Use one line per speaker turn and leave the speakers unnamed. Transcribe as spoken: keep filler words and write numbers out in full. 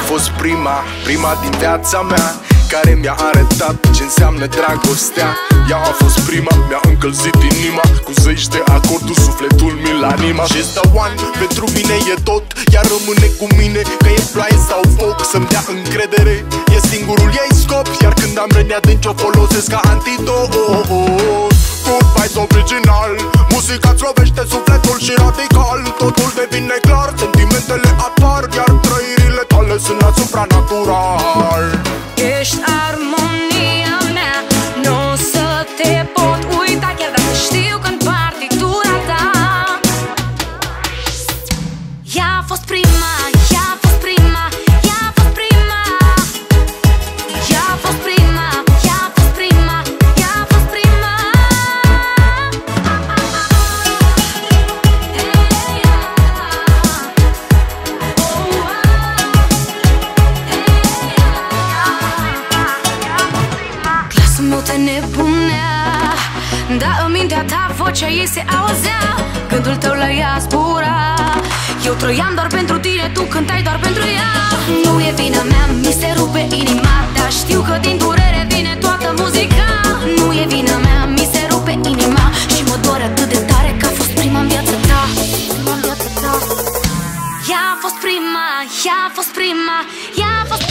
fost prima, prima din viața mea, care mi-a arătat ce înseamnă dragostea. Ea a fost prima, mi-a încălzit inima cu zeci de acorduri, sufletul mi-l anima. She's the one, pentru mine e tot, ea rămâne cu mine, că e ploaie sau foc, să-mi dea încredere, e singurul ei scop. Iar când am răni adânci o folosesc ca antidot. Good vibes original, muzica-ți lovește sufletul și radical. Totul devine clar, sentimentele apar, iar trăirile tale sunt la supranatural.
Ești armonia mea, n-o să te pot uita, chiar dacă știu că-n partitura ta. Ea a fost prima, ea a fost prima, ea a fost prima. Ea a fost prima, ea a fost prima, ea a fost prima. Glasul meu te nebunea, dar în mintea ta vocea ei se auzea. Gândul tău la ea zbura, eu trăiam doar pentru tine, tu cântai doar pentru ea. Nu e vina mea, mi se rupe inima, dar știu că din durere vine toată muzica. Nu e vina mea, mi se rupe inima și mă doare atât de tare că a fost prima în viața ta. Prima în viața ta. Ea a fost prima, ea a fost prima, ea a fost